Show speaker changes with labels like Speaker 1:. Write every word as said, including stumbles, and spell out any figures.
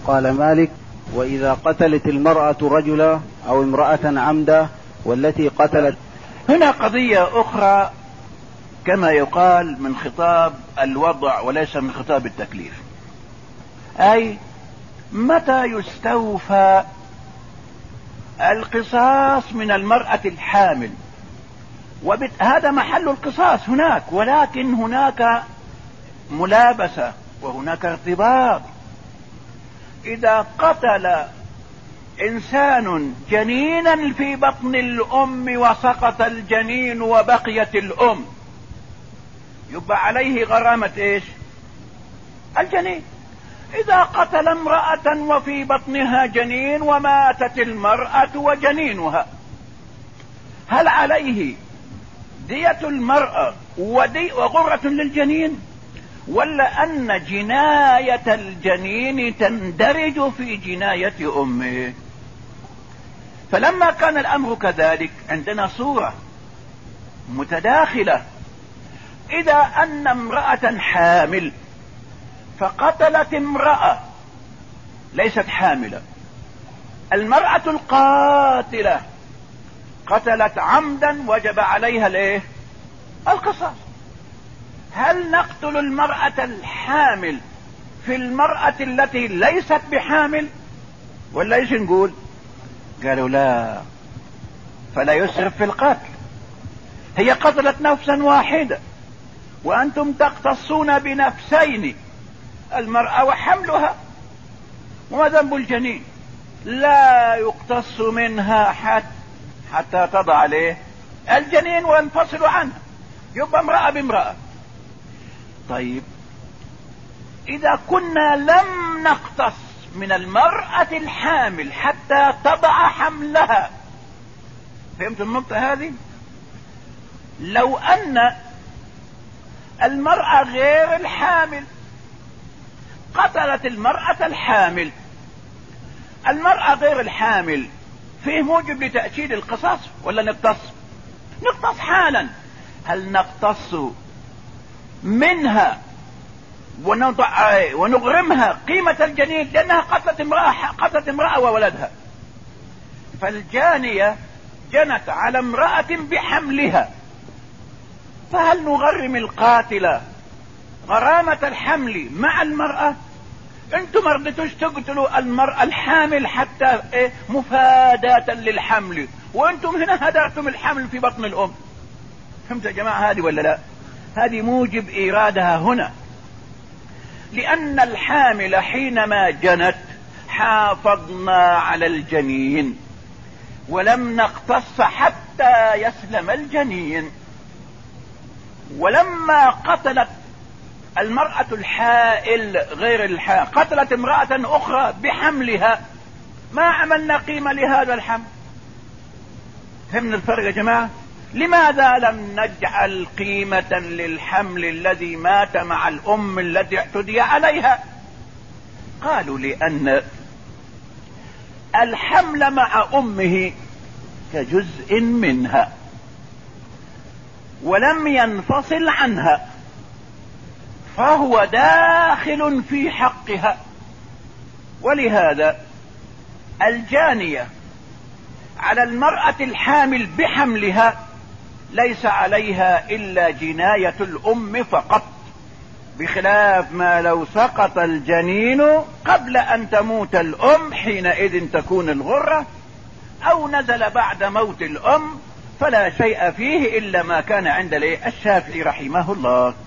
Speaker 1: قال مالك: وإذا قتلت المرأة رجلا أو امرأة عمدا والتي قتلت.
Speaker 2: هنا قضية أخرى كما يقال من خطاب الوضع وليس من خطاب التكليف، أي متى يستوفى القصاص من المرأة الحامل؟ وهذا محل القصاص هناك، ولكن هناك ملابسة وهناك ارتباط. إذا قتل إنسان جنينا في بطن الأم وسقط الجنين وبقيت الأم، يبقى عليه غرامة إيش؟ الجنين. إذا قتل امرأة وفي بطنها جنين وماتت المرأة وجنينها، هل عليه دية المرأة ودي وغرة للجنين، ولا أن جناية الجنين تندرج في جناية أمه؟ فلما كان الأمر كذلك عندنا صورة متداخلة. إذا أن امرأة حامل فقتلت امرأة ليست حاملة، المرأة القاتلة قتلت عمدا وجب عليها الايه؟ القصاص. هل نقتل المرأة الحامل في المرأة التي ليست بحامل ولا ايش نقول؟ قالوا لا، فلا يسرف في القتل، هي قتلت نفسا واحدة وأنتم تقتصون بنفسين، المرأة وحملها، وما ذنب الجنين؟ لا يقتص منها حتى حتى تضع عليه الجنين وينفصل عنه، يبقى امرأة بامرأة. طيب إذا كنا لم نقتص من المرأة الحامل حتى تضع حملها، فهمت النقطة هذه؟ لو أن المرأة غير الحامل قتلت المرأة الحامل، المرأة غير الحامل فيه موجب لتأكيد القصاص ولا نقتص؟ نقتص حالا. هل نقتص منها ونضع ونغرمها قيمة الجنين لأنها قتلت امرأة قتلت امرأة وولدها؟ فالجانية جنت على امرأة بحملها، فهل نغرم القاتلة غرامة الحمل مع المرأة؟ انتم ما رضيتوش تقتلوا المرأة الحامل حتى ايه مفاداة للحمل، وانتم هنا هدرتم الحمل في بطن الام. فهمت يا جماعة هذه ولا لا؟ هذه موجب ايرادها هنا، لان الحامل حينما جنت حافظنا على الجنين ولم نقتص حتى يسلم الجنين. ولما قتلت المرأة الحائل غير الحائل قتلت امرأة اخرى بحملها، ما عملنا قيمة لهذا الحمل. فهمنا الفرق يا جماعة؟ لماذا لم نجعل قيمة للحمل الذي مات مع الام التي اعتدي عليها؟ قالوا لان الحمل مع امه كجزء منها ولم ينفصل عنها، فهو داخل في حقها. ولهذا الجانية على المرأة الحامل بحملها ليس عليها إلا جناية الأم فقط، بخلاف ما لو سقط الجنين قبل أن تموت الأم، حينئذ تكون الغرة، أو نزل بعد موت الأم فلا شيء فيه إلا ما كان عند الشافعي رحمه الله.